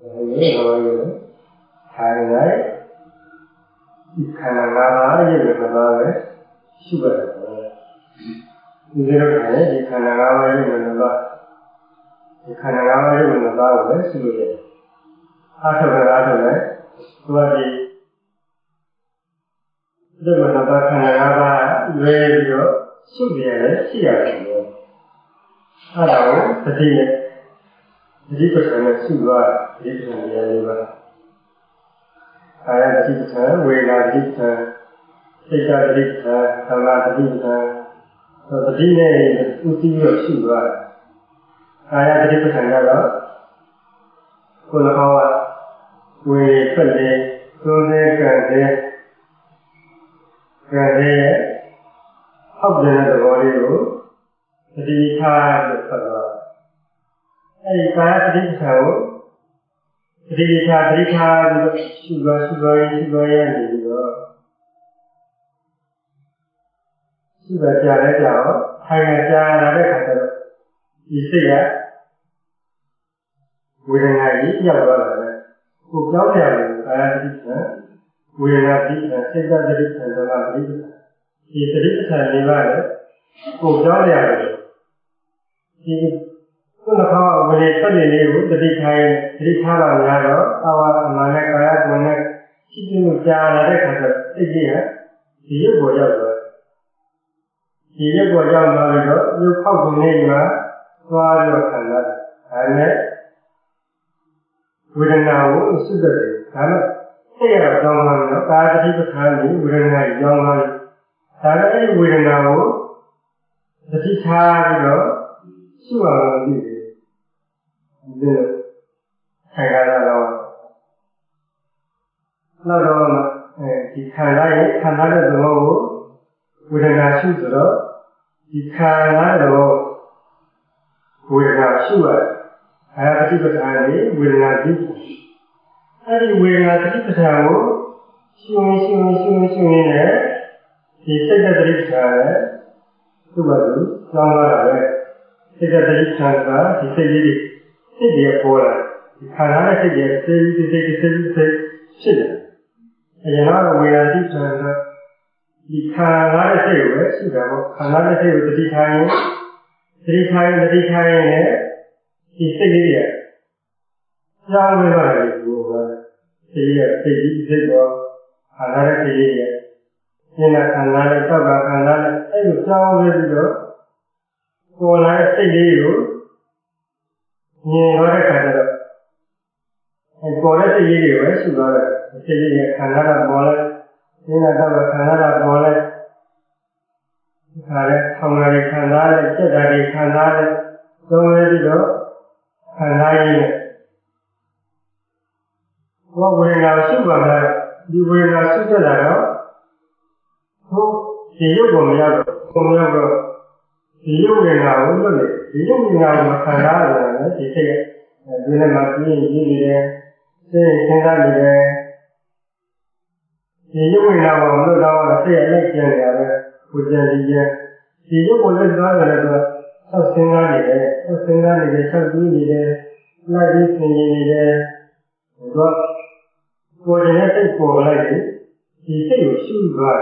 ये हमारे खाने खाना गाना ये बता है शुगर इधर खाने ये खाना गाना ये बता है शुगर आठ है तो ये जब बता खाना गाना ये जो शुगर है क्या है आधा सही है जी कुछ हमें शुगर ये कुछ नहीं है आया ठीक है वेला ठीक है सेका ठीक है तला ठीक है तो तभी ने उसी को शुगर आया ठीक है ना को लगावा वे पल्ले सोने करते अब देना तो बोले हो तभी था जो करवा ऐ काया ठीक है वो Dikha Shubha Shubha Jala Jao, Hanga Jala Rekata, Isaya, with an idea, who don't have it, we have this, take that the distance of our distance. If the distance divided, who don't have it. Kalau mereka ni, jadi kalau ada awal mana kaya mana itu cara ada kata dia boleh mana itu kau ni juga soal kata ada bukan tahu sudah kalau saya jangan kaya itu kali bukan jangan kalau ini bukan tahu jadi cara soal ni the Kagala. Not on the Canada below with a national, the Canada with a sugar. I have a different idea with a different. I will not keep the towel, soon there. He said that it's to do, longer away. Said that it's transfer, he said Sidia Pola, the Canada Sidia, shit. And now we are different. The Canada Sidia, Canada Sidia with the Italian, 3 times the Italian, he said it. Young women, Canada Sidia, in a Canada, Canada, and you saw where you go. For I say you. Ni orang kata, kalau ini dia sudah, jadi Canada boleh, ini ada Canada boleh, ada Hungary Canada, jadi Canada, semua itu Canada ini. Wah boleh nak sudah, di boleh nak sudah lah, tu dia boleh dia nak boleh. Dia nak makan ada, dia nak ini saya dia. Dia nak orang orang saya nak ada, hujan dia. Dia boleh ada, saya dia, lagi dia. Dua, boleh saya lagi, dia sudah.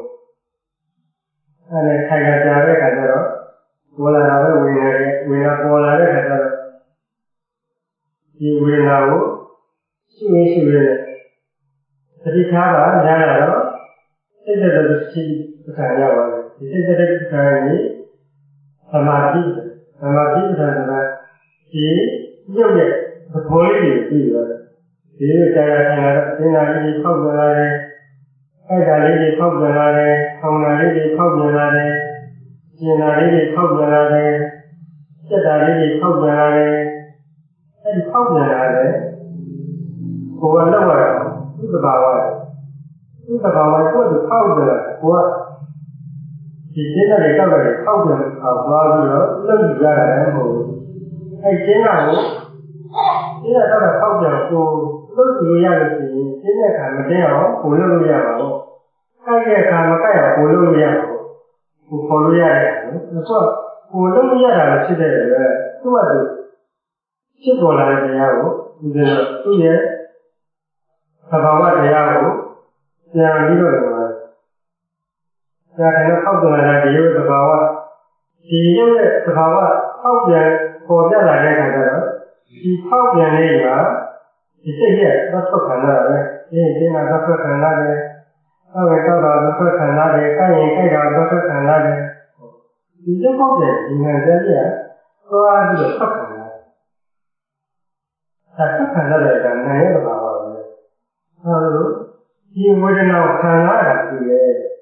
Ada saya cari kerja. Bola ada wina bola ada kata di wina itu sini jadi cara jalan itu ada sih percaya orang itu ada percaya ini samadhi sana di juga boleh di cara ini kau jalan kau jalan Jenari kau jalan, sedari kau jalan, kau jalan. Kau ada apa? Itu bawa itu kau jalan. Kau di jenari kau jalan. Bawa lebih jalan. Jenari kau jalan. Kau lebih jalan sih. Jenari kan macam kau lebih jalan. Kaya kau lebih jalan. Follow ya, so follow ya lah sih deh. Tu ada, sih bola dia သူ့ရဲ့သဘာဝတရားကိုပြန်ပြီးတော့ဒါကတော့ဖောက်ပြန်လာတဲ့ဒီရုပ်သဘာဝဒီရုပ်ရဲ့သဘာဝဖောက်ပြန်ပေါ်ပြလာတဲ့အခါကျတော့ဒီဖောက်ပြန်လေးကဒီစိတ်ရဲ့သတ်ထွက်ခံရတာပဲဒီကသတ်ထွက်ခံရတယ်အောက်ကတော့သတ်ထွက်ခံရတယ်ကိုက်ရင်ကိုက်တာသတ်ထွက်ခံရတယ်ဒီရုပ်ဖောက်ပြန်ဒီငါစက်ရဲ့သွားပြီးတော့ဖတ်ခံရတယ်ဒါဖတ်ခံရတဲ့ကနာရဲ့သဘာဝပဲအဲလိုဒီဝေဒနာကိုခံရတာဒီလေ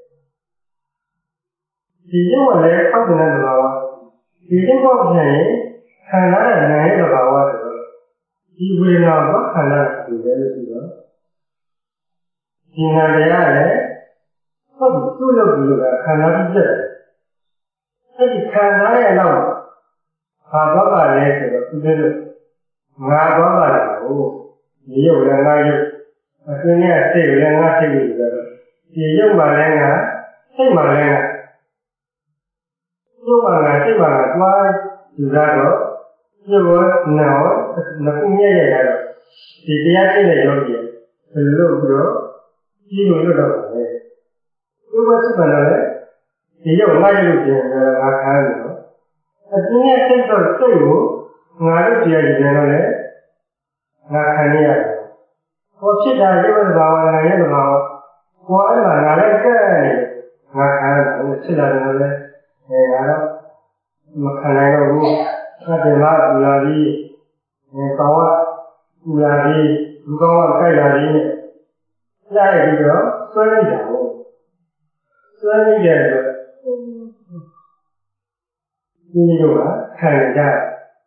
ဒီရုပ်ကလည်းဖောက်ပြန်တဲ့သဘာဝဒီရုပ်ဖောက်ပြန်ရင်ခံရတဲ့နာရဲ့သဘာဝဆိုတော့ဒီဝေဒနာကိုခံရတာဒီလေလို့ဆိုတော့ဒီနာတရားလည်းဟုတ်သူ့လုပ်ပြီးတော့ခံရပြီးပြတ်တယ်အဲဒီခံရတဲ့နောက်ဘာတော့ပါလဲဆိုတော့ဒီလိုငါတော့ပါလေဟိုဒီရုပ်လည်းငါရုပ်အတွင်းနဲ့စိတ်လည်းငါစိတ်လို့ဆိုတော့ဒီရုပ်မှလည်းငါစိတ်မှလည်းငါရုပ်မှငါစိတ်မှငါတွားယူရတော့ရုပ်ရောနာရောနှစ်ခုမြဲရတော့ဒီတရားသိတဲ့ယောဂီဘယ်လိုပြီးတော့ကြီးလို့လွတ်တော့တယ်ရုပ်ကစိတ်မှလည်းဒီရုပ်ငါရုပ်ပြင်ငါခံရတော့အတွင်းနဲ့စိတ်တော့စိတ်ကိုငါတို့တရားကြည့်တယ်လို့လေငါခံရတယ်။ဟောဖြစ်တာရုပ်သဘာဝငါရဲ့သဘာဝကိုယ်အဲ့ဒါငါလည်းကဲငါခံရတယ်ဖြစ်တာလည်းလေငါတော့မခံနိုင်တော့ဘူး။အဲ့ဒီမှာပူလာပြီးကောင်းကပူလာပြီးဒီကောင်းကကြိုက်လာပြီးကြားရပြီးတော့ဆွဲလိုက်တာကိုဆွဲလိုက်တဲ့အတွက်ဒီလိုကခံရကြတယ်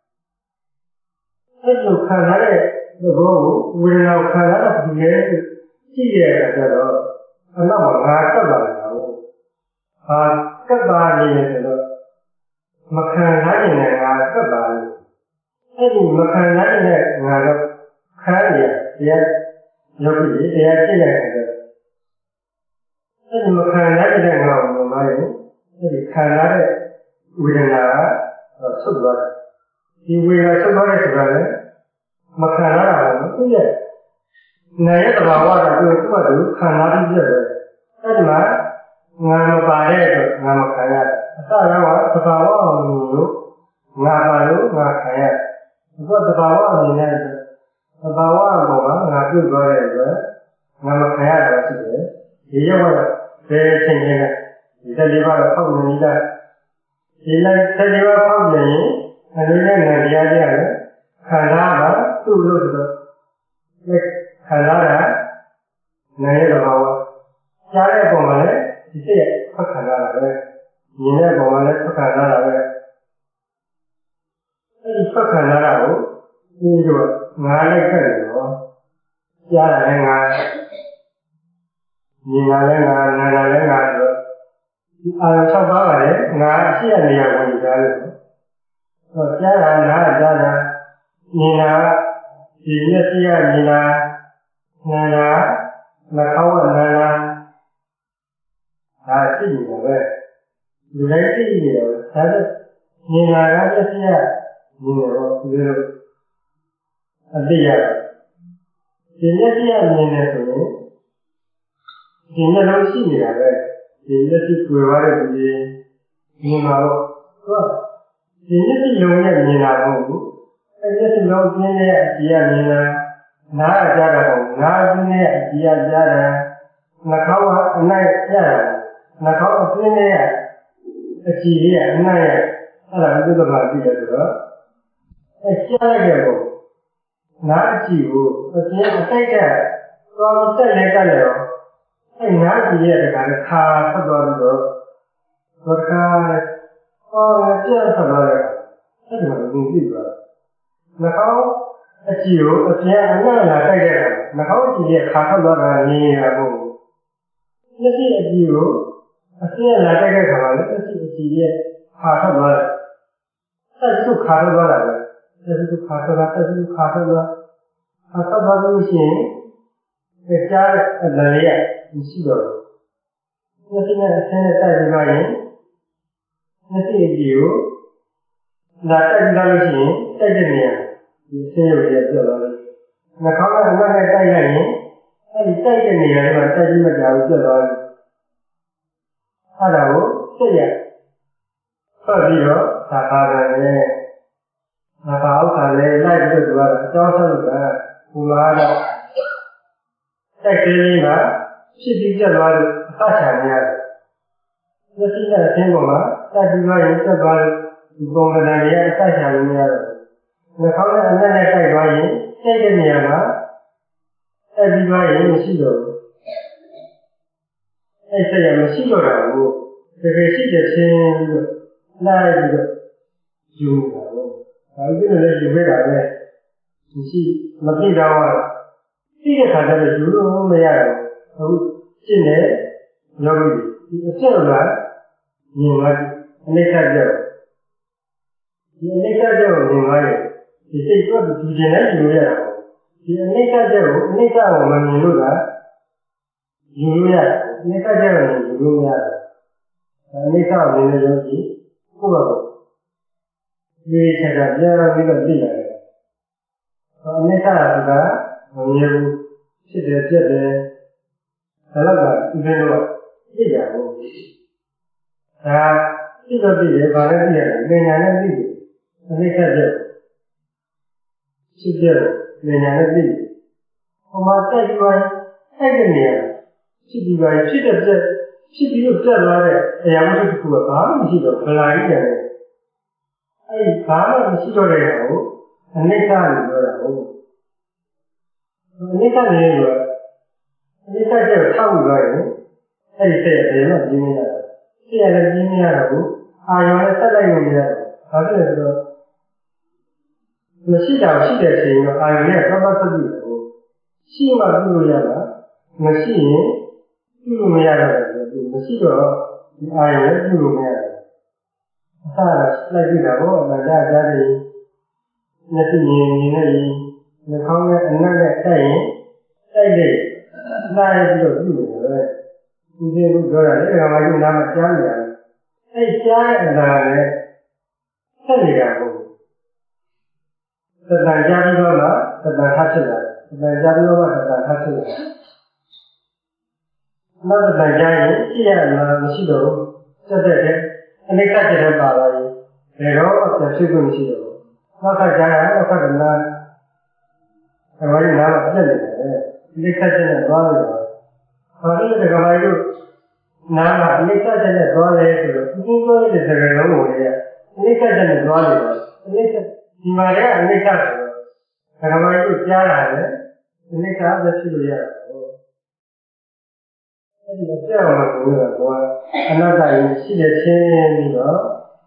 အဲ့လိုခံရတဲ့သဘောကိုဝေဒနာခံရတာဒီလေကြည့်ရတဲ့အခါကျတော့အနောက်မှာငါကပ်လာတာကိုဟာကပ်ပါနေတယ်ဆိုတော့မခံနိုင်တဲ့ငါကပ်ပါနေအဲ့ဒီမခံနိုင်တဲ့ငါတော့ခါရတရားယောဂီတရားကြည့်တဲ့အခါကျတော့အဲ့ဒီမခံနိုင်တဲ့ငါကိုမရင်အဲ့ဒီခံရတဲ့ဝေဒနာကဆုတ်သွားတယ်ဒီဝေဒနာဆုတ်သွားတယ်ဆိုတာလေမခံရတာဘူးသူရဲ့နာရဲ့သဘာဝကသူ့ကသူခံရပြီးပြည့်တယ်အဲ့ဒီမှာငါမပါတဲ့အတွက်ငါမခံရတယ်အစကတော့သဘာဝအောင်လို့ငါပါလို့ငါခံရတယ်အခုသဘာဝအနေနဲ့သဘာဝအပေါ်မှာငါပြုတ်သွားတဲ့အတွက်ငါမခံရတော့ဖြစ်တယ်ဒီရောဘယ်ချိန်ချင်းလဲဒီတက်လေးပါတော့ဖောက်နေကြဒီလိုက်တက်လေးပါဖောက်နေရင်အဲဒီနဲ့ငါတရားကြရတယ်ခံစားတာသူ့လို့ဆိုတော့ခံစားတာနာရဲ့သဘာဝကြားတဲ့အပေါ်မှာလည်းဒီစိတ်ရဲ့ဖတ်ခံရတာပဲမြင်တဲ့အပေါ်မှာလည်းဖတ်ခံရတာပဲအဲဒီဖတ်ခံရတာကိုဒီလိုငါလိုက်ခဲ့တယ်နော်ကြားတာလည်းငါမြင်တာလည်းငါနာတာလည်းငါဆိုတော့ဒီအာရုံ၆ပါးကလည်းငါအရှိရနေရဝင်ကြတယ်ဟောကြားတာနားကြားတာမြင်တာဒီမျက်စိကမြင်တာနားတာနှာခေါင်းကနားတာဒါသိနေတယ်ပဲဒီလိုက်သိနေတယ်ဒါဆိုမြင်တာကမျက်စိကမြင်တယ်တော့ဒီလိုအသိရဒီမျက်စိကမြင်တယ်ဆိုရင်ဒီမျက်လုံးရှိနေတာပဲဒီမျက်စိတွေ့ရတဲ့ဒီမြင်မှာတော့ဟုတ်ဒီမျက်စိလုံးနဲ့မြင်တာမဟုတ်ဘူးအဲ့ဒီမျက်စိလုံးပြင်းတဲ့အကြည့်ရမြင်တာနားကြားတာပေါ့နားပြင်းတဲ့အကြည့်ရကြားတာနှာခေါင်းကအနိုင်ကြားတာနှာခေါင်းအပြင်းတဲ့အကြည့်လေးကအနိုင်ရဲ့အဲ့ဒါဘုရားကကြည့်တယ်ဆိုတော့အဲ့ကြားလိုက်တဲ့ပုံနားအကြည့်ကိုအပြင်းအတိုက်ကတော့တက်လဲတက်လဲတော့အဲ့နားကြည့်ရတဲ့ကလည်းခါဆက်သွားပြီးတော့ဘောကကျန်ဆက်သွားတယ်အဲ့ဒီမှာသင်ကြည့်ပါနှာခေါင်းအကြည့်ကိုအပြင်းအနိုင်လာတိုက်တဲ့နှာခေါင်းအကြည့်ရဲ့ခါဆက်သွားတာမြင်ရဖို့မျက်စိအကြည့်ကိုအပြင်းလာတိုက်တဲ့ခါမှာလည်းမျက်စိအကြည့်ရဲ့ခါဆက်သွားတယ်အဲ့ဒီခါဆက်သွားတာပဲအဲ့ဒီခါဆက်သွားအဲ့ဒီခါဆက်သွားခါဆက်သွားလို့ရှိရင်ကြားတဲ့အလလေးကရှိတော့မျက်စိနဲ့အဆင်းနဲ့တိုက်ပြီးတော့ရင်မျက်စိအကြည့်ကိုလာတိုက်ပြီးလို့ရှိရင်တိုက်တဲ့နေရာဒီဆင်းရုပ်ရဲ့ပြောတော့နှာခေါင်းကအနက်နဲ့တိုက်လိုက်ရင်အဲဒီတိုက်တဲ့နေရာတွေမှာတိုက်ပြီးမကြောက်ပြတ်သွားတယ်အဲ့ဒါကိုစိတ်ရဆက်ပြီးတော့သာသာတယ်ငါပါဥစ္စာလေးလိုက်ပြီးတော့သူကအကြောင်းဆက်လို့ကဘူလာတော့တိုက်သေးလေးကဖြစ်ပြီးပြတ်သွားလို့အသက်ချာနေရတယ်မျက်စိနဲ့အင်းပေါ်မှာတိုက်ပြီးသွားရင်ပြတ်သွားလို့ဒီပုံစံတွေကအသက်ချာလို့မရတော့နှာခေါင်းနဲ့အနက်နဲ့တိုက်သွားရင်တိုက်တဲ့နေရာမှာတိုက်ပြီးသွားရင်မရှိတော့ဘူးအဲ့စိတ်ရမရှိတော့တာကိုတကယ်ရှိတဲ့ချင်းပြီးတော့လိုက်ပြီးတော့ယူတာပေါ့ဒါကြည့်လို့လည်းယူခဲ့တာပဲမရှိမသိတော့သိတဲ့ခါကျတော့ယူလို့မရတော့ဟုတ်ရှင်းတယ်ယောဂီဒီအချက်လာမြင်လိုက်အနိစ္စကြောက်ဒီအနိစ္စကြောက်မြင်လိုက်ဒီစိတ်ကဒီကျင်နဲ့ယူရတာဒီအနိစ္စကြောက်ကိုအနိစ္စကိုမမြင်လို့ကယူလို့ရအနိစ္စကြောက်ကိုယူလို့မရတယ်အနိစ္စကိုမြင်လို့ယောဂီကိုယ့်ဘာဒီချက်ကပြန်ပြီးတော့သိရတယ်အနိစ္စကမမြင်ဘူးဖြစ်တယ်ပြက်တယ်ဒါတော့ကဒီလိုတော့သိကြဘူးဒါသိတော့သိတယ်ဗာလည်းသိရတယ်ဉာဏ်နဲ့သိတယ်အနိစ္စပြက်ဖြစ်ပြက်ဉာဏ်နဲ့သိတယ်ဟိုမှာတိုက်ပြီးအဲ့ဒီနေရာဖြစ်ပြီးပါဖြစ်တဲ့ပြက်ဖြစ်ပြီးတော့ပြက်သွားတဲ့အရာတစ်ခုကဘာမှမရှိတော့ဗလာကြီးတယ်အဲ့ဒီဘာမှမရှိတော့တဲ့ဟာကိုအနိစ္စလို့ပြောတာဟုတ်အနိစ္စနေရောအနိစ္စကျတော့ထောက်ပြီးသွားရင်အဲ့ဒီစိတ်ရဲ့ဘယ်မှကြီးမရဘူးစိတ်ရလည်းကြီးမရတော့အာရုံနဲ့ဆက်လိုက်လို့မရဘူးဘာဖြစ်လဲဆိုတော့မရှိတာရှိတဲ့အချိန်တော့အာရုံနဲ့သဘောဆက်ပြီးတော့ရှိမှပြုလို့ရတာမရှိရင်ပြုလို့မရတော့ဘူးမရှိတော့ဒီအာရုံနဲ့ပြုလို့မရဘူးအစလိုက်ကြည့်တာပေါ့အမှန်တရားကြားတယ်မျက်စိမြင်နေနေနှာခေါင်းနဲ့အနက်နဲ့တိုက်ရင်တိုက်လေလိုက်ပြီးတော့ပြုနေတယ်ဒီလိုလိုပြောတာလေဒါမှမဟုတ်နားမကြားနေရတယ်အဲ့ကြားတဲ့အလားနဲ့ဆက်နေတာကိုသတ္တန်ကြားပြီးတော့သတ္တန်ထပ်ဖြစ်လာတယ်သတ္တန်ကြားပြီးတော့သတ္တန်ထပ်ဖြစ်လာတယ်နောက်သတ္တန်ကြားရင်ကြည့်ရမှာမရှိတော့ဘူးစက်တဲ့အနိစ္စတဲ့ပါလာရင်ဘယ်တော့အဖြစ်ဖြစ်မရှိတော့ဘူးနောက်ထပ်ကြားရနောက်ထပ်ကနာအဝိနာမပြည့်နေတယ်အနိစ္စတဲ့နဲ့သွားနေတာဘာလို့လဲကမိုင်းတို့နာမအနိစ္စတဲ့နဲ့သွားလဲဆိုတော့ဒီလိုပြောတဲ့စကားလုံးကိုလေအနိစ္စတဲ့နဲ့သွားနေတော့အနိစ္စဒီမှာလည်းအနိစ္စဆိုတော့ကမိုင်းတို့ကြားလာတယ်အနိစ္စပဲရှိလို့ရတယ်အဲ့ဒီကြောက်မှာကိုတော့အနတ္တရင်ရှိတဲ့ချင်းပြီးတော့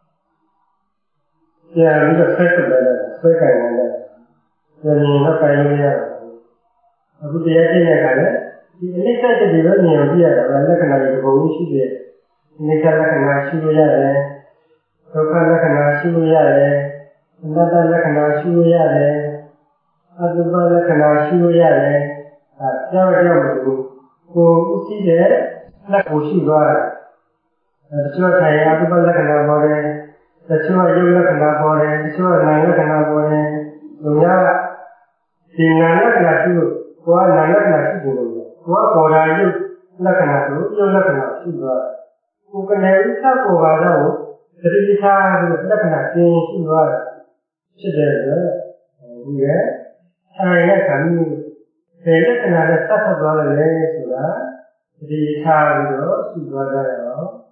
ပြန်ပြီးတော့ဆက်ဆက်လိုက်တယ်ဆွဲကြိုင်လိုက်တယ်ပြန်ရင်တော့ကြိုင်လို့ရတယ်အခုတရားကျင့်တဲ့အခါလည်းဒီအနိစ္စတည်းပဲမြင်အောင်ကြည့်ရတာပဲလက္ခဏာတွေပုံရှိတယ်အနိစ္စလက္ခဏာရှိလို့ရတယ်ဒုက္ခလက္ခဏာရှိလို့ရတယ်အနတ္တလက္ခဏာရှိလို့ရတယ်အတုပလက္ခဏာရှိလို့ရတယ်အဲကြောက်ကြောက်မတူကိုဥသိတဲ့လက်ကိုရှိသွားတယ်တချို့ထိုင်အတုပလက္ခဏာပေါ်တယ်တချို့ရုပ်လက္ခဏာပေါ်တယ်တချို့နာမ်လက္ခဏာပေါ်တယ်လူများဒီနာမ်လက္ခဏာရှိလို့ကိုယ်ကနာမ်လက္ခဏာရှိတယ်လို့ကိုယ်ကပေါ်လာရုပ်လက္ခဏာဆိုရုပ်လက္ခဏာရှိသွားတယ်ကိုယ်ကနေဥစ္စာပေါ်ပါတော့သတိထားပြီးလက္ခဏာကျင်းရှိသွားတယ်ဖြစ်တယ်ဆိုဒီရဲ့အဲဒီလက္ခဏာမျိုးဘယ်လက္ခဏာနဲ့သတ်ထွက်သွားလဲဆိုတာသတိထားပြီးတော့ရှိသွားကြရအောင်